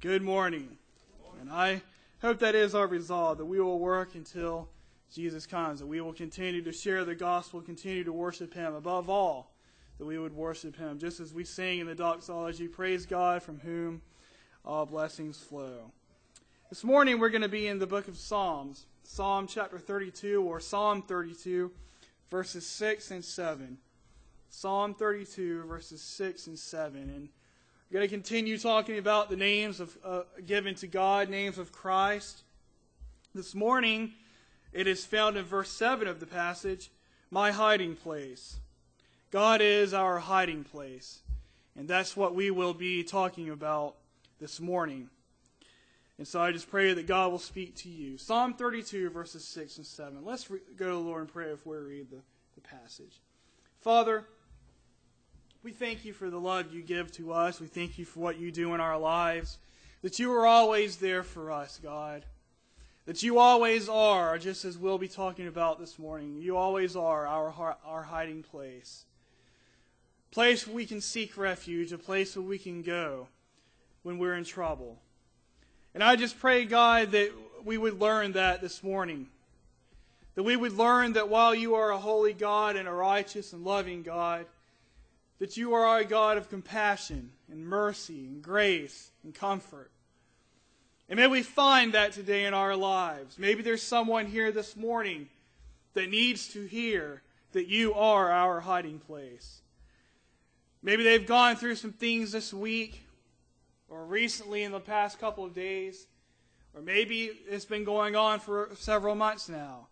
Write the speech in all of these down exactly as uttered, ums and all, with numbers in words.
Good morning. And I hope that is our resolve, that we will work until Jesus comes, that we will continue to share the gospel, continue to worship Him. Above all, that we would worship Him. Just as we sing in the doxology, praise God from whom all blessings flow. This morning we're going to be in the book of Psalms, Psalm chapter thirty-two, or Psalm thirty-two, verses six and seven. Psalm thirty-two, verses six and seven. And we're going to continue talking about the names of uh, given to God, names of Christ. This morning, it is found in verse seven of the passage, my hiding place. God is our hiding place. And that's what we will be talking about this morning. And so I just pray that God will speak to you. Psalm thirty-two, verses six and seven. Let's re- go to the Lord in prayer before we read the, the passage. Father, we thank you for the love you give to us. We thank you for what you do in our lives. That you are always there for us, God. That you always are, just as we'll be talking about this morning. You always are our, our hiding place. A place where we can seek refuge. A place where we can go when we're in trouble. And I just pray, God, that we would learn that this morning. That we would learn that while you are a holy God and a righteous and loving God, that you are a God of compassion and mercy and grace and comfort. And may we find that today in our lives. Maybe there's someone here this morning that needs to hear that you are our hiding place. Maybe they've gone through some things this week or recently in the past couple of days, or maybe it's been going on for several months now.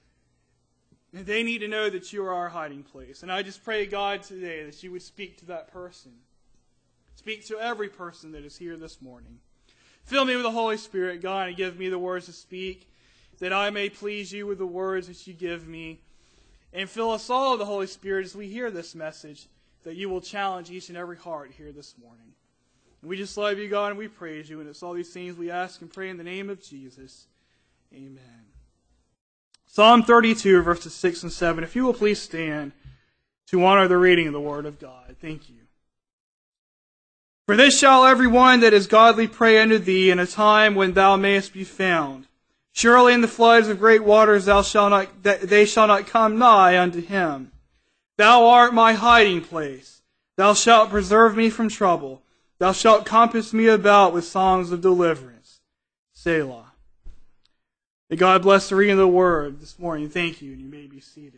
And they need to know that you are our hiding place. And I just pray, God, today that you would speak to that person. Speak to every person that is here this morning. Fill me with the Holy Spirit, God, and give me the words to speak, that I may please you with the words that you give me. And fill us all with the Holy Spirit as we hear this message, that you will challenge each and every heart here this morning. And we just love you, God, and we praise you. And it's all these things we ask and pray in the name of Jesus. Amen. Psalm thirty-two, verses six and seven. If you will please stand to honor the reading of the Word of God. Thank you. For this shall every one that is godly pray unto thee in a time when thou mayest be found. Surely in the floods of great waters thou shalt not, they shall not come nigh unto him. Thou art my hiding place. Thou shalt preserve me from trouble. Thou shalt compass me about with songs of deliverance. Selah. May God bless the reading of the Word this morning. Thank you, and you may be seated.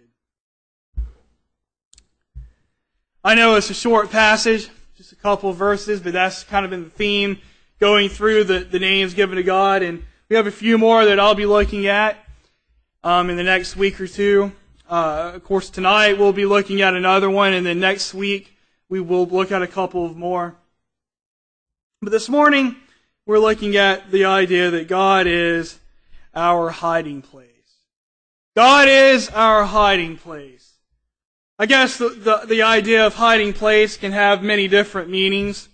I know it's a short passage, just a couple of verses, but that's kind of been the theme going through the, the names given to God. And we have a few more that I'll be looking at um, in the next week or two. Uh, of course, tonight we'll be looking at another one, and then next week we will look at a couple of more. But this morning we're looking at the idea that God is our hiding place. God is our hiding place. I guess the, the, the idea of hiding place can have many different meanings.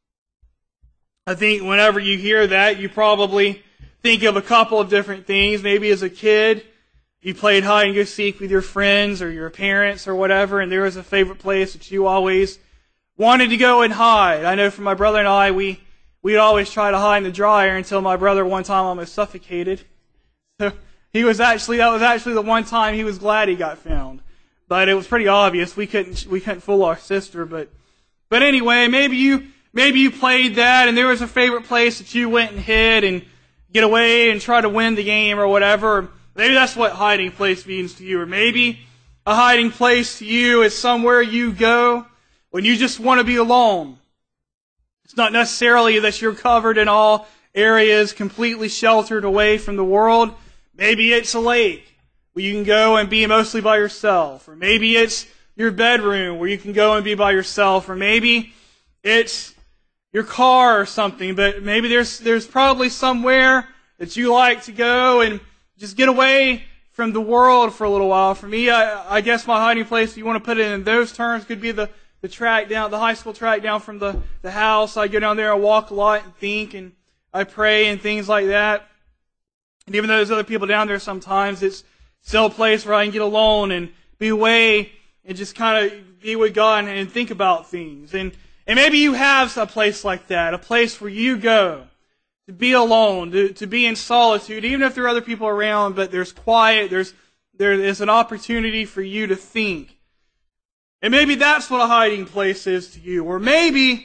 I think whenever you hear that, you probably think of a couple of different things. Maybe as a kid, you played hide and go seek with your friends or your parents or whatever, and there was a favorite place that you always wanted to go and hide. I know for my brother and I, we, we'd always try to hide in the dryer until my brother one time almost suffocated. So he was actually, that was actually the one time he was glad he got found. But it was pretty obvious. We couldn't, we couldn't fool our sister. But, but anyway, maybe you, maybe you played that and there was a favorite place that you went and hid and get away and try to win the game or whatever. Maybe that's what hiding place means to you. Or maybe a hiding place to you is somewhere you go when you just want to be alone. It's not necessarily that you're covered in all areas, completely sheltered away from the world. Maybe it's a lake where you can go and be mostly by yourself. Or maybe it's your bedroom where you can go and be by yourself. Or maybe it's your car or something. But maybe there's there's probably somewhere that you like to go and just get away from the world for a little while. For me, I, I guess my hiding place, if you want to put it in those terms, could be the, the track down, the high school track down from the, the house. I go down there, I walk a lot and think, and I pray and things like that. And even though there's other people down there sometimes, it's still a place where I can get alone and be away and just kind of be with God and, and think about things. And, and maybe you have a place like that, a place where you go to be alone, to, to be in solitude, even if there are other people around, but there's quiet, there's there is an opportunity for you to think. And maybe that's what a hiding place is to you. Or maybe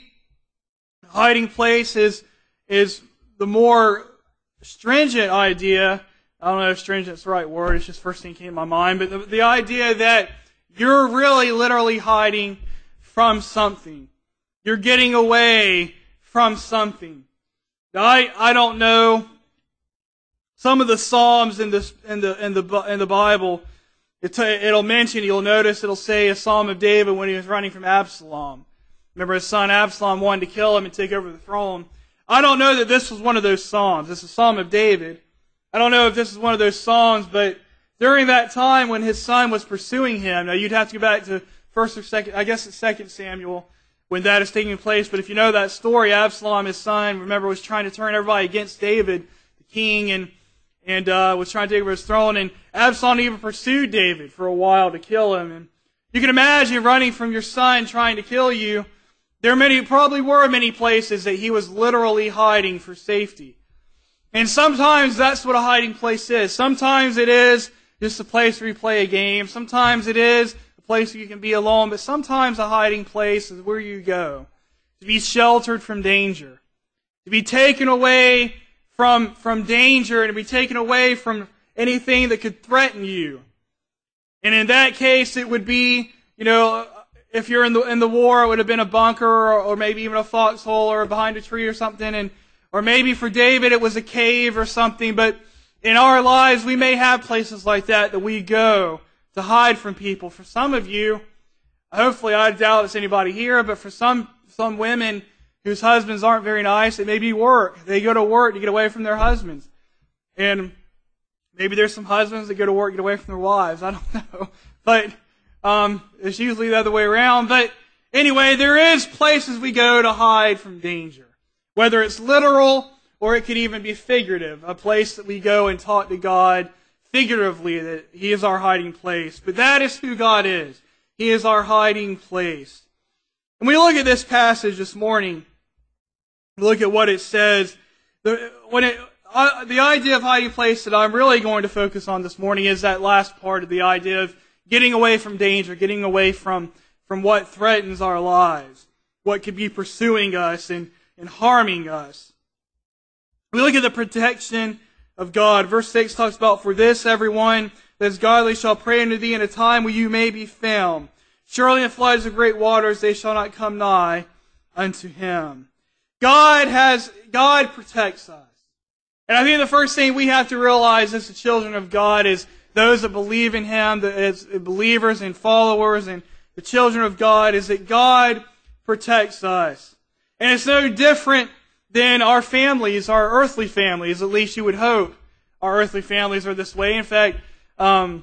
a hiding place is, is the more stringent idea. I don't know if stringent is the right word, it's just the first thing that came to my mind, but the, the idea that you're really literally hiding from something. You're getting away from something. Now, I, I don't know some of the Psalms in the in the in the in the Bible. It it'll mention, you'll notice it'll say a Psalm of David when he was running from Absalom. Remember his son Absalom wanted to kill him and take over the throne. I don't know that this was one of those Psalms. This is a Psalm of David. I don't know if this is one of those Psalms, but during that time when his son was pursuing him, now you'd have to go back to first or second, I guess it's Second Samuel, when that is taking place. But if you know that story, Absalom, his son, remember, was trying to turn everybody against David, the king, and and uh, was trying to take over his throne. And Absalom even pursued David for a while to kill him. And you can imagine running from your son trying to kill you. There are many, probably were many places that he was literally hiding for safety. And sometimes that's what a hiding place is. Sometimes it is just a place where you play a game. Sometimes it is a place where you can be alone. But sometimes a hiding place is where you go to be sheltered from danger, to be taken away from, from danger, and to be taken away from anything that could threaten you. And in that case, it would be, you know, if you're in the in the war, it would have been a bunker, or, or maybe even a foxhole, or behind a tree or something. And or maybe for David, it was a cave or something. But in our lives, we may have places like that that we go to hide from people. For some of you, hopefully, I doubt it's anybody here, but for some some women whose husbands aren't very nice, it may be work. They go to work to get away from their husbands. And maybe there's some husbands that go to work to get away from their wives. I don't know. But um, it's usually the other way around. But anyway, there is places we go to hide from danger. Whether it's literal or it could even be figurative. A place that we go and talk to God figuratively, that He is our hiding place. But that is who God is. He is our hiding place. And we look at this passage this morning. Look at what it says. The, when it, uh, the idea of hiding place that I'm really going to focus on this morning is that last part of the idea of getting away from danger, getting away from, from what threatens our lives, what could be pursuing us and, and harming us. We look at the protection of God. Verse six talks about, "For this everyone that is godly shall pray unto thee in a time when you may be found. Surely in floods of great waters they shall not come nigh unto him." God has, God protects us. And I think the first thing we have to realize as the children of God is those that believe in Him, as believers and followers and the children of God, is that God protects us. And it's no different than our families, our earthly families, at least you would hope our earthly families are this way. In fact, um,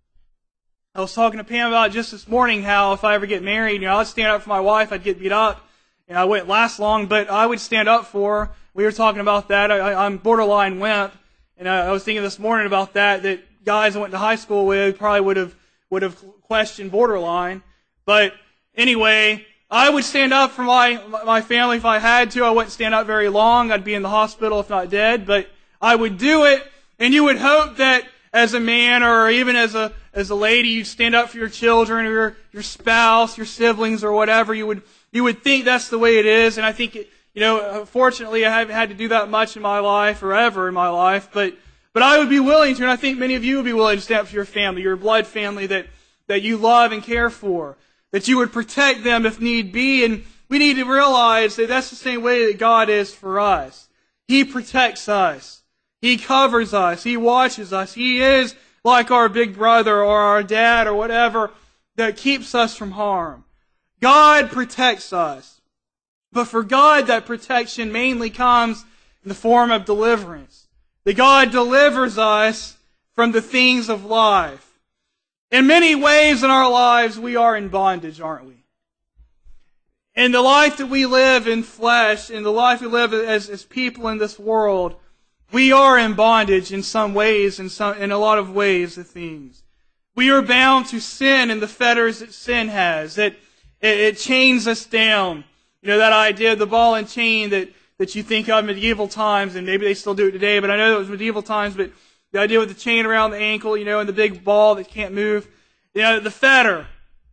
I was talking to Pam about just this morning how if I ever get married, you know, I'd stand up for my wife, I'd get beat up, and I wouldn't last long, but I would stand up for her. We were talking about that. I, I'm borderline wimp, and I, I was thinking this morning about that, that guys I went to high school with probably would have would have questioned borderline. But anyway, I would stand up for my my family if I had to. I wouldn't stand up very long. I'd be in the hospital if not dead, but I would do it. And you would hope that as a man or even as a as a lady, you'd stand up for your children or your, your spouse, your siblings or whatever. You would you would think that's the way it is. And I think, it, you know, fortunately I haven't had to do that much in my life or ever in my life, but but I would be willing to, and I think many of you would be willing to stand up for your family, your blood family that, that you love and care for, that you would protect them if need be. And we need to realize that that's the same way that God is for us. He protects us. He covers us. He watches us. He is like our big brother or our dad or whatever that keeps us from harm. God protects us. But for God, that protection mainly comes in the form of deliverance. That God delivers us from the things of life. In many ways in our lives, we are in bondage, aren't we? In the life that we live in flesh, in the life we live as, as people in this world, we are in bondage in some ways, in some, in a lot of ways of things. We are bound to sin and the fetters that sin has. That it, it chains us down. You know, that idea of the ball and chain that, that you think of in medieval times, and maybe they still do it today, but I know it was medieval times, but the idea with the chain around the ankle, you know, and the big ball that can't move. You know, the fetter.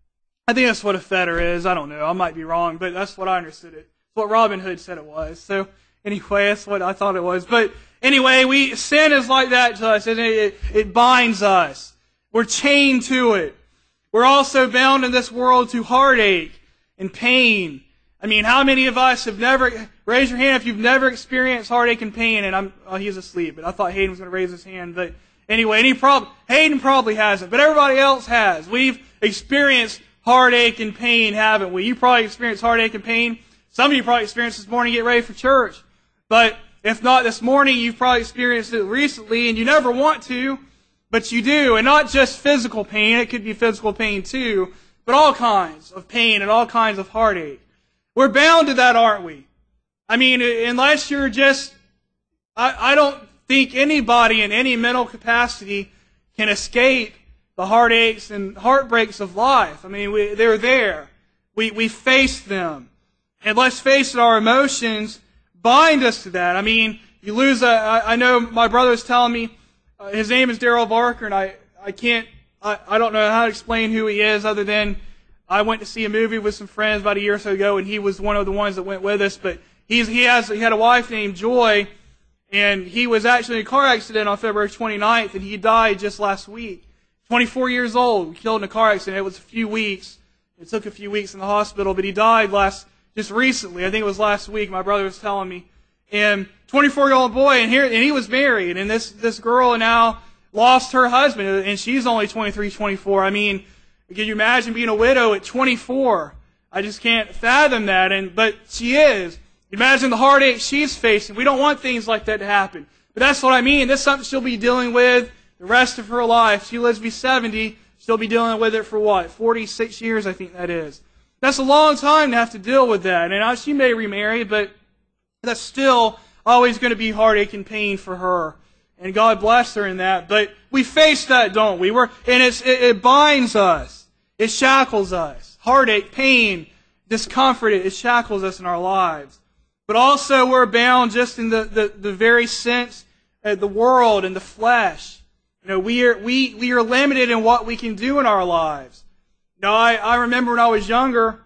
I think that's what a fetter is. I don't know. I might be wrong, but that's what I understood it. It's what Robin Hood said it was. So anyway, that's what I thought it was. But anyway, we sin is like that to us, and it, it, it binds us. We're chained to it. We're also bound in this world to heartache and pain. I mean, how many of us have never, raise your hand if you've never experienced heartache and pain, and I'm, oh, he's asleep, but I thought Hayden was going to raise his hand, but anyway, any prob- Hayden probably hasn't, but everybody else has. We've experienced heartache and pain, haven't we? You probably experienced heartache and pain. Some of you probably experienced this morning getting ready for church, but if not this morning, you've probably experienced it recently, and you never want to, but you do, and not just physical pain, it could be physical pain too, but all kinds of pain and all kinds of heartache. We're bound to that, aren't we? I mean, unless you're just, I, I don't think anybody in any mental capacity can escape the heartaches and heartbreaks of life. I mean, we, they're there. We, we face them. And let's face it, our emotions bind us to that. I mean, you lose a, I, I know my brother was telling me, uh, his name is Daryl Barker, and I, I can't, I, I don't know how to explain who he is other than I went to see a movie with some friends about a year or so ago, and he was one of the ones that went with us. But he's he has he had a wife named Joy, and he was actually in a car accident on February twenty-ninth, and he died just last week. twenty-four years old, killed in a car accident. It was a few weeks. It took a few weeks in the hospital, but he died last just recently. I think it was last week. My brother was telling me. And twenty-four-year-old boy, and here and he was married, and this this girl now lost her husband, and she's only twenty-three, twenty-four. I mean, can you imagine being a widow at twenty-four? I just can't fathom that. And but she is. Imagine the heartache she's facing. We don't want things like that to happen. But that's what I mean. That's something she'll be dealing with the rest of her life. She lives to be seventy. She'll be dealing with it for what? forty-six years, I think that is. That's a long time to have to deal with that. And she may remarry, but that's still always going to be heartache and pain for her. And God bless her in that. But we face that, don't we? We're, and it's, it, it binds us. It shackles us. Heartache, pain, discomfort, it, it shackles us in our lives. But also we're bound just in the, the, the very sense of the world and the flesh. You know, we are, we, we are limited in what we can do in our lives. Now, I, I remember when I was younger,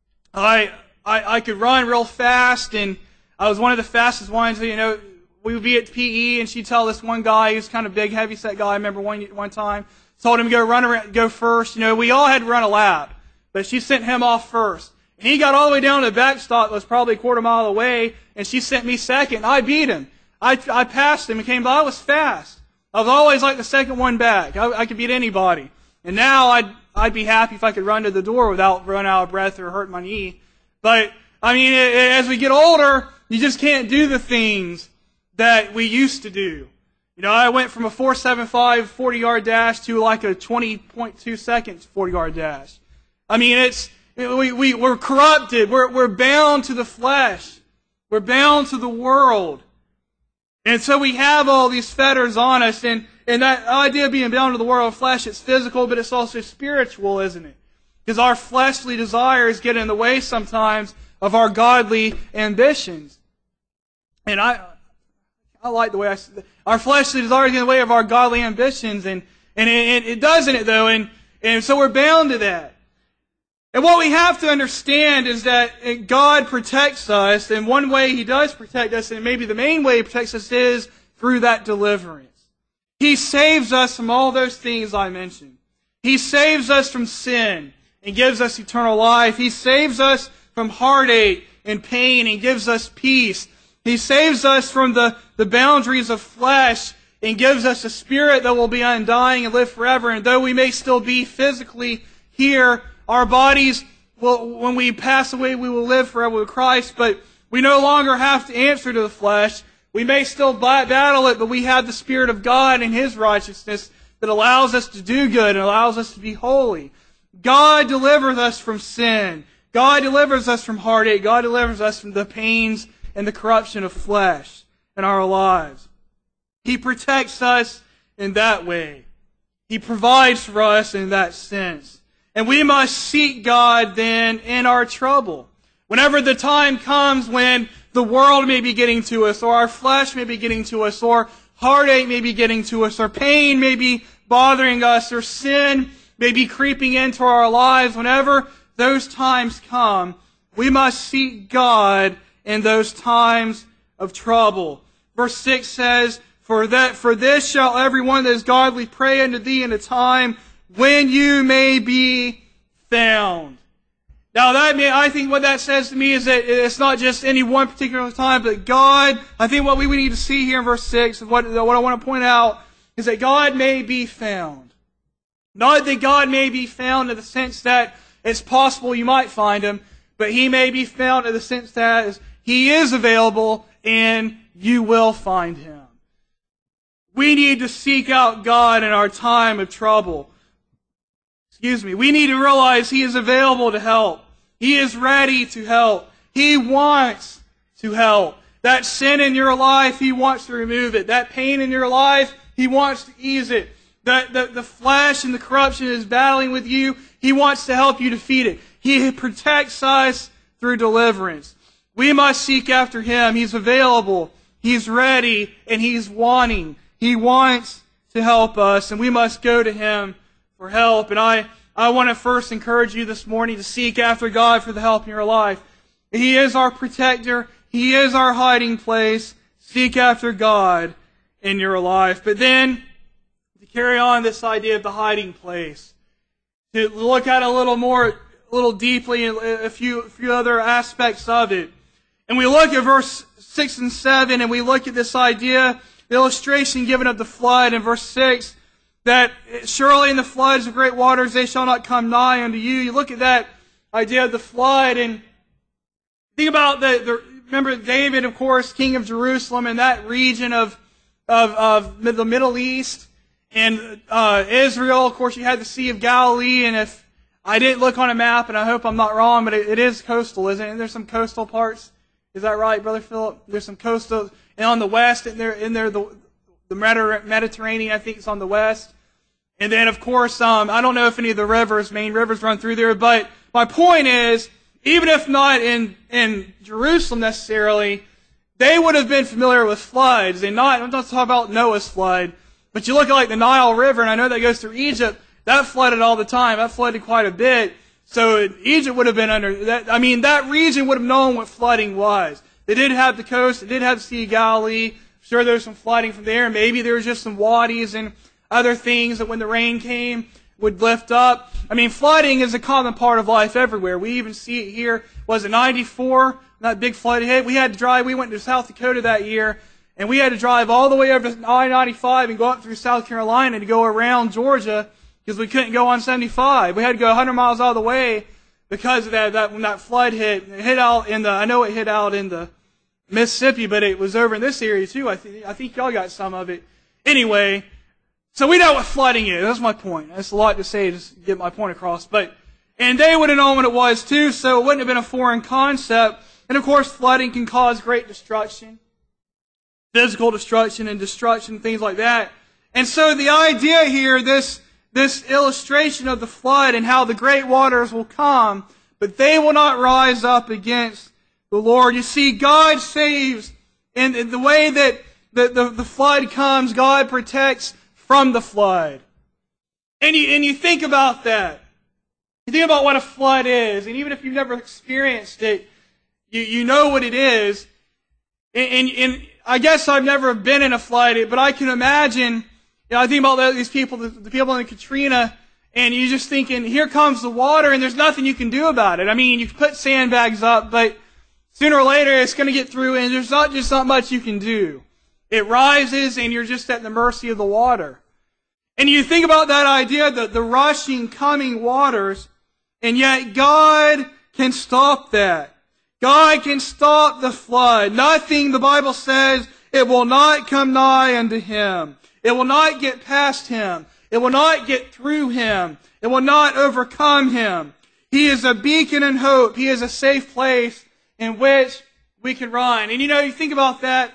I, I, I could run real fast, and I was one of the fastest ones. You know, we would be at P E, and she'd tell this one guy, he was kind of big, heavy-set guy, I remember one one time, told him to go run around, go first. You know, we all had to run a lap, but she sent him off first. And he got all the way down to the backstop that was probably a quarter mile away, and she sent me second. I beat him. I, I passed him and came by. I was fast. I was always like the second one back. I, I could beat anybody. And now I'd, I'd be happy if I could run to the door without running out of breath or hurting my knee. But, I mean, it, it, as we get older, you just can't do the things that we used to do. You know, I went from a four seventy-five forty-yard dash to like a twenty point two seconds forty-yard dash. I mean, it's we, we, we're corrupted. We're, we're bound to the flesh. We're bound to the world. And so we have all these fetters on us. And, and that idea of being bound to the world of flesh, it's physical, but it's also spiritual, isn't it? Because our fleshly desires get in the way sometimes of our godly ambitions. And I... I like the way I our fleshly desires get in the way of our godly ambitions, and and it, it doesn't it though, and and so we're bound to that. And what we have to understand is that God protects us, and one way He does protect us, and maybe the main way He protects us is through that deliverance. He saves us from all those things I mentioned. He saves us from sin and gives us eternal life. He saves us from heartache and pain and gives us peace. He saves us from the, the boundaries of flesh and gives us a spirit that will be undying and live forever. And though we may still be physically here, our bodies, will, when we pass away, we will live forever with Christ. But we no longer have to answer to the flesh. We may still battle it, but we have the Spirit of God and His righteousness that allows us to do good and allows us to be holy. God delivers us from sin. God delivers us from heartache. God delivers us from the pains and the corruption of flesh in our lives. He protects us in that way. He provides for us in that sense. And we must seek God then in our trouble. Whenever the time comes when the world may be getting to us, or our flesh may be getting to us, or heartache may be getting to us, or pain may be bothering us, or sin may be creeping into our lives. Whenever those times come, we must seek God in those times of trouble. Verse six says, For that, for this shall everyone that is godly pray unto thee in a time when you may be found. Now that may, I think what that says to me is that it's not just any one particular time, but God, I think what we need to see here in verse six, what, what I want to point out, is that God may be found. Not that God may be found in the sense that it's possible you might find Him, but He may be found in the sense that He is available and you will find Him. We need to seek out God in our time of trouble. Excuse me. We need to realize He is available to help. He is ready to help. He wants to help. That sin in your life, He wants to remove it. That pain in your life, He wants to ease it. That the, the flesh and the corruption is battling with you, He wants to help you defeat it. He protects us through deliverance. We must seek after Him. He's available. He's ready, and He's wanting. He wants to help us, and we must go to Him for help. And I, I want to first encourage you this morning to seek after God for the help in your life. He is our protector. He is our hiding place. Seek after God in your life. But then, to carry on this idea of the hiding place, to look at it a little more, a little deeply, and a few, a few other aspects of it. And we look at verse six and seven, and we look at this idea, the illustration given of the flood in verse six, that surely in the floods of great waters they shall not come nigh unto you. You look at that idea of the flood, and think about the, the remember David, of course, king of Jerusalem, and that region of of, of the Middle East, and uh, Israel. Of course, you had the Sea of Galilee, and if I didn't look on a map, and I hope I'm not wrong, but it, it is coastal, isn't it? And there's some coastal parts. Is that right, Brother Philip? There's some coastal, and on the west, and there, in there, the the Mediterranean, I think, is on the west. And then, of course, um, I don't know if any of the rivers, main rivers, run through there. But my point is, even if not in in Jerusalem necessarily, they would have been familiar with floods. And not, I'm not talking about Noah's flood, but you look at like the Nile River, and I know that goes through Egypt. That flooded all the time. That flooded quite a bit. So Egypt would have been under that. I mean, that region would have known what flooding was. They did have the coast. They did have the Sea of Galilee. I'm sure there was some flooding from there. Maybe there was just some wadis and other things that when the rain came would lift up. I mean, flooding is a common part of life everywhere. We even see it here. Was it ninety-four? That big flood hit. We had to drive. We went to South Dakota that year, and we had to drive all the way over to I ninety-five and go up through South Carolina to go around Georgia because we couldn't go on seventy-five. We had to go one hundred miles out of the way because of that. That when that flood hit, it hit out in the. I know it hit out in the Mississippi, but it was over in this area too. I think. I think y'all got some of it. Anyway. So we know what flooding is. That's my point. That's a lot to say to get my point across. But and they would have known what it was too, so it wouldn't have been a foreign concept. And of course, flooding can cause great destruction, physical destruction and destruction, things like that. And so the idea here, this this illustration of the flood and how the great waters will come, but they will not rise up against the Lord. You see, God saves in, in the way that the, the, the flood comes. God protects from the flood. And you, and you think about that. You think about what a flood is. And even if you've never experienced it, you, you know what it is. And, and, and I guess I've never been in a flood, but I can imagine, you know, I think about these people, the, the people in Katrina, and you're just thinking, here comes the water, and there's nothing you can do about it. I mean, you can put sandbags up, but sooner or later it's going to get through, and there's not just not much you can do. It rises, and you're just at the mercy of the water. And you think about that idea, the, the rushing, coming waters, and yet God can stop that. God can stop the flood. Nothing, the Bible says, it will not come nigh unto Him. It will not get past Him. It will not get through Him. It will not overcome Him. He is a beacon and hope. He is a safe place in which we can run. And you know, you think about that.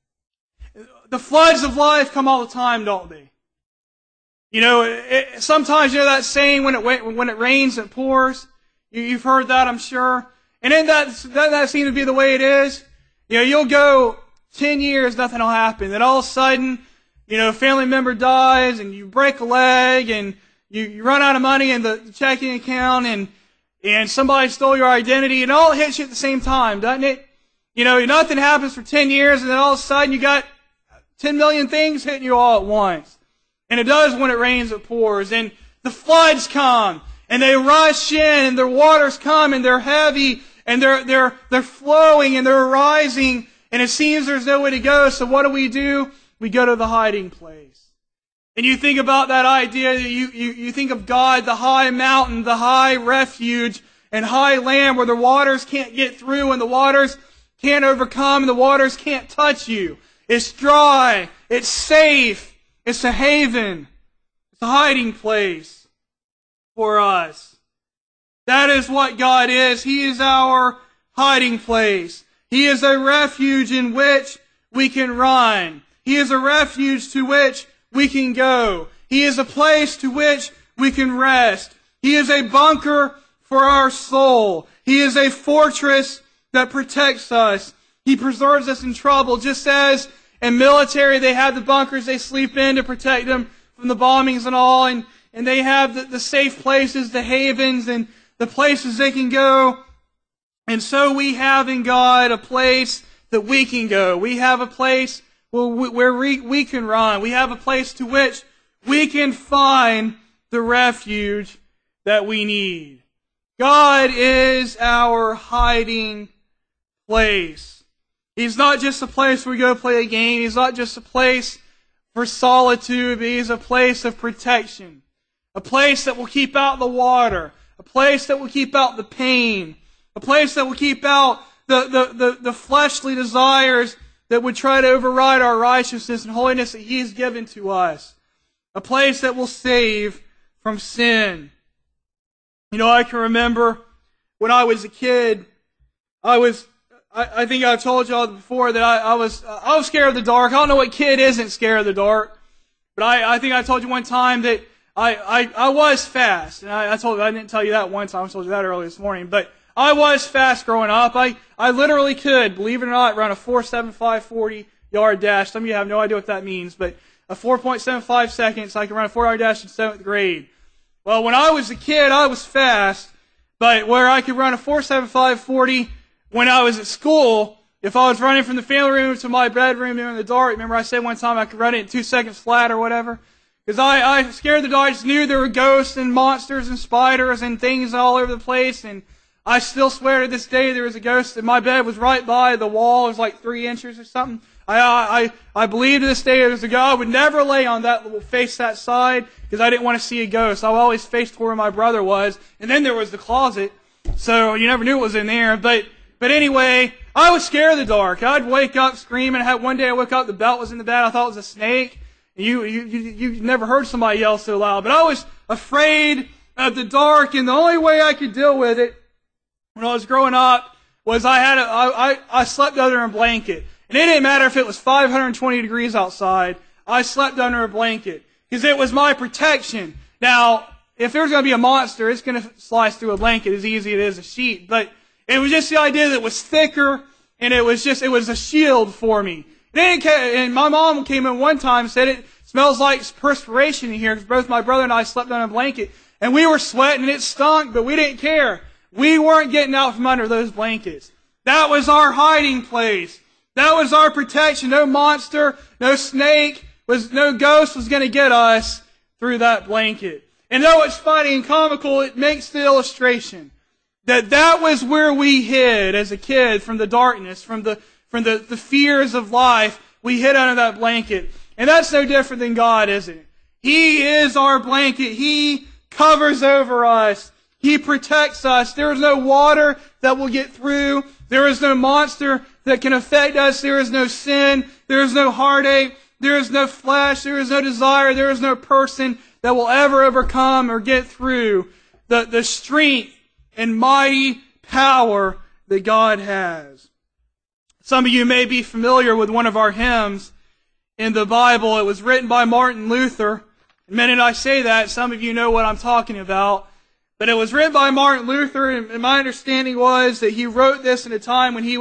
The floods of life come all the time, don't they? You know, it, sometimes, you know that saying, when it when it rains, it pours. You, you've heard that, I'm sure. And then that, that, that seems to be the way it is. You know, you'll go ten years, nothing will happen. Then all of a sudden, you know, a family member dies and you break a leg and you, you run out of money in the checking account and, and somebody stole your identity and all hits you at the same time, doesn't it? You know, nothing happens for ten years and then all of a sudden you got ten million things hitting you all at once. And it does when it rains, it pours. And the floods come and they rush in and the waters come and they're heavy and they're, they're, they're flowing and they're rising and it seems there's no way to go. So what do we do? We go to the hiding place. And you think about that idea, you, you, you think of God, the high mountain, the high refuge and high land where the waters can't get through and the waters can't overcome and the waters can't touch you. It's dry. It's safe. It's a haven. It's a hiding place for us. That is what God is. He is our hiding place. He is a refuge in which we can run. He is a refuge to which we can go. He is a place to which we can rest. He is a bunker for our soul. He is a fortress that protects us. He preserves us in trouble, just as in military they have the bunkers they sleep in to protect them from the bombings and all, and, and they have the, the safe places, the havens, and the places they can go. And so we have in God a place that we can go. We have a place where we, where we, we can run. We have a place to which we can find the refuge that we need. God is our hiding place. He's not just a place where we go play a game. He's not just a place for solitude, but He's a place of protection. A place that will keep out the water. A place that will keep out the pain. A place that will keep out the, the, the, the fleshly desires that would try to override our righteousness and holiness that He's given to us. A place that will save from sin. You know, I can remember when I was a kid, I was, I, I think I've told y'all before that I, I was, I was scared of the dark. I don't know what kid isn't scared of the dark, but I, I think I told you one time that I, I, I was fast. And I, I told you, I didn't tell you that one time, I told you that early this morning, but I was fast growing up. I, I literally could, believe it or not, run a four seven five forty yard dash. Some of you have no idea what that means, but a four point seven five seconds, I could run a four yard dash in seventh grade. Well, when I was a kid, I was fast, but where I could run a four seven five forty when I was at school, if I was running from the family room to my bedroom in the dark, remember I said one time I could run it in two seconds flat or whatever? Because I, I scared the dark, I just knew there were ghosts and monsters and spiders and things all over the place, and I still swear to this day there was a ghost, and my bed was right by the wall. It was like three inches or something. I I I believe to this day there was a God. I would never lay on that, face that side, because I didn't want to see a ghost. I would always face toward where my brother was. And then there was the closet, so you never knew what was in there. But but anyway, I was scared of the dark. I'd wake up screaming. One day I woke up, the belt was in the bed. I thought it was a snake. You you you you never heard somebody yell so loud. But I was afraid of the dark, and the only way I could deal with it when I was growing up was I had a, I, I, I slept under a blanket. And it didn't matter if it was five hundred twenty degrees outside, I slept under a blanket. Because it was my protection. Now, if there's going to be a monster, it's going to slice through a blanket as easy as it is a sheet. But it was just the idea that it was thicker, and it was just, it was a shield for me. And, and my mom came in one time and said it smells like perspiration in here, because both my brother and I slept on a blanket. And we were sweating, and it stunk, but we didn't care. We weren't getting out from under those blankets. That was our hiding place. That was our protection. No monster, no snake, was no ghost was going to get us through that blanket. And though it's funny and comical, it makes the illustration that that was where we hid as a kid from the darkness, from the from the, the fears of life. We hid under that blanket. And that's no different than God, isn't it? He is our blanket. He covers over us. He protects us. There is no water that will get through. There is no monster that can affect us. There is no sin. There is no heartache. There is no flesh. There is no desire. There is no person that will ever overcome or get through the, the strength and mighty power that God has. Some of you may be familiar with one of our hymns in the Bible. It was written by Martin Luther. The minute I say that, some of you know what I'm talking about. But it was written by Martin Luther, and my understanding was that he wrote this in a time when he was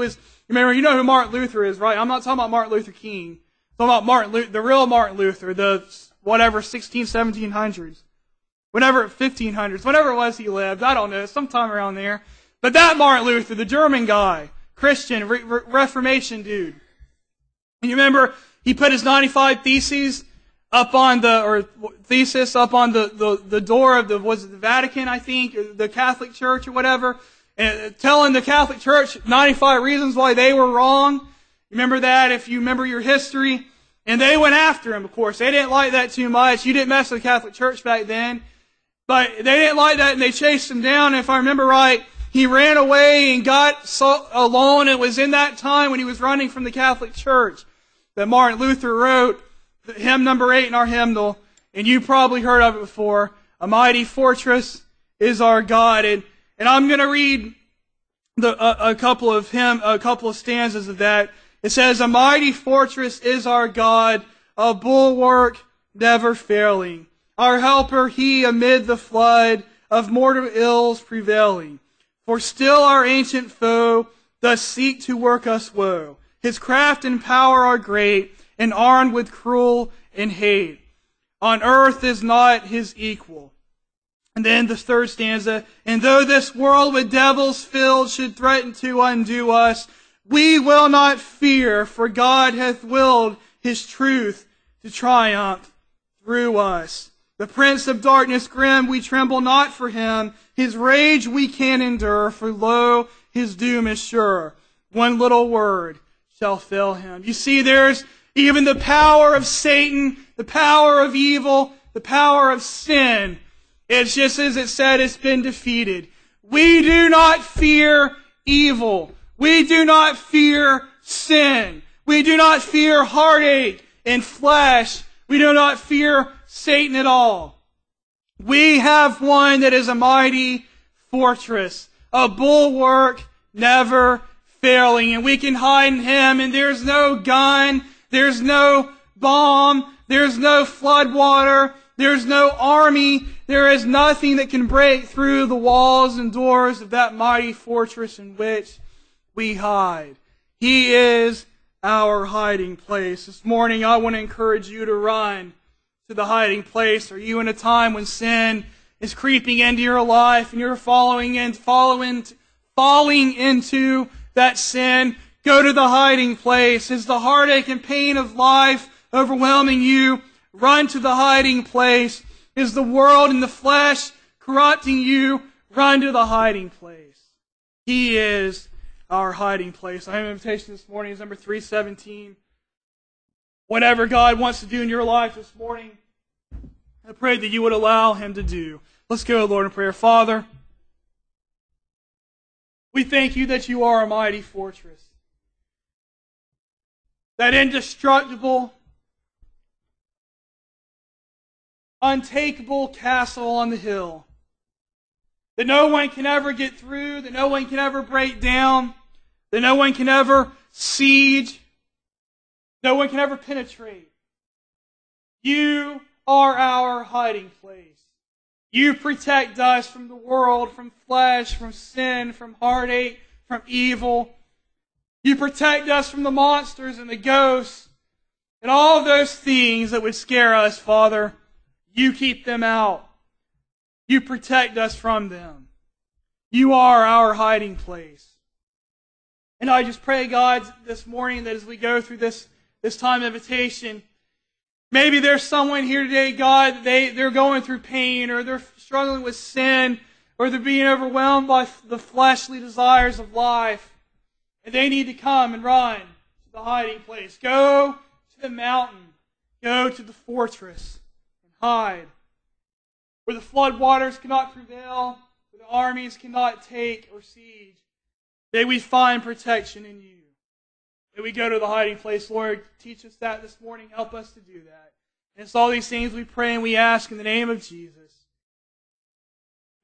Remember, you know who Martin Luther is, right? I'm not talking about Martin Luther King. I'm talking about Martin Luther, the real Martin Luther, the whatever, sixteen, seventeen hundreds. Whenever, fifteen hundreds, whatever it was he lived. I don't know, sometime around there. But that Martin Luther, the German guy, Christian, Re- Re- Reformation dude. And you remember, he put his ninety-five theses up on the, or thesis up on the, the, the door of the, was it the Vatican, I think, or the Catholic Church or whatever, and telling the Catholic Church ninety-five reasons why they were wrong. Remember that, if you remember your history. And they went after him, of course. They didn't like that too much. You didn't mess with the Catholic Church back then. But they didn't like that, and they chased him down. And if I remember right, he ran away and got so alone. It was in that time when he was running from the Catholic Church that Martin Luther wrote hymn number eight in our hymnal. And you probably heard of it before. A mighty fortress is our God. And, and I'm going to read the, a, a couple of hymn, a couple of stanzas of that. It says, a mighty fortress is our God, a bulwark never failing. Our helper he amid the flood of mortal ills prevailing. For still our ancient foe does seek to work us woe. His craft and power are great, and armed with cruel and hate. On earth is not his equal. And then the third stanza, and though this world with devils filled should threaten to undo us, we will not fear, for God hath willed his truth to triumph through us. The prince of darkness grim, we tremble not for him. His rage we can endure, for lo, his doom is sure. One little word shall fail him. You see, there's even the power of Satan, the power of evil, the power of sin. It's just as it said, it's been defeated. We do not fear evil. We do not fear sin. We do not fear heartache and flesh. We do not fear Satan at all. We have one that is a mighty fortress, a bulwark never failing, and we can hide in him, and there's no gun, there's no bomb, there's no flood water, there's no army, there is nothing that can break through the walls and doors of that mighty fortress in which we hide. He is our hiding place. This morning I want to encourage you to run to the hiding place. Are you in a time when sin is creeping into your life and you're following in, following, falling into that sin? Go to the hiding place. Is the heartache and pain of life overwhelming you? Run to the hiding place. Is the world and the flesh corrupting you? Run to the hiding place. He is our hiding place. I have an invitation this morning. It's number three seventeen. Whatever God wants to do in your life this morning, I pray that you would allow him to do. Let's go, Lord, in prayer. Father, we thank you that you are a mighty fortress. That indestructible, untakeable castle on the hill. That no one can ever get through, that no one can ever break down, that no one can ever siege, no one can ever penetrate. You are our hiding place. You protect us from the world, from flesh, from sin, from heartache, from evil. You protect us from the monsters and the ghosts and all of those things that would scare us, Father. You keep them out. You protect us from them. You are our hiding place. And I just pray, God, this morning that as we go through this, this time of invitation, maybe there's someone here today, God, that they, they're going through pain, or they're struggling with sin, or they're being overwhelmed by the fleshly desires of life. And they need to come and run to the hiding place. Go to the mountain. Go to the fortress and hide. Where the flood waters cannot prevail, where the armies cannot take or siege. May we find protection in you. May we go to the hiding place. Lord, teach us that this morning. Help us to do that. And it's all these things we pray and we ask in the name of Jesus.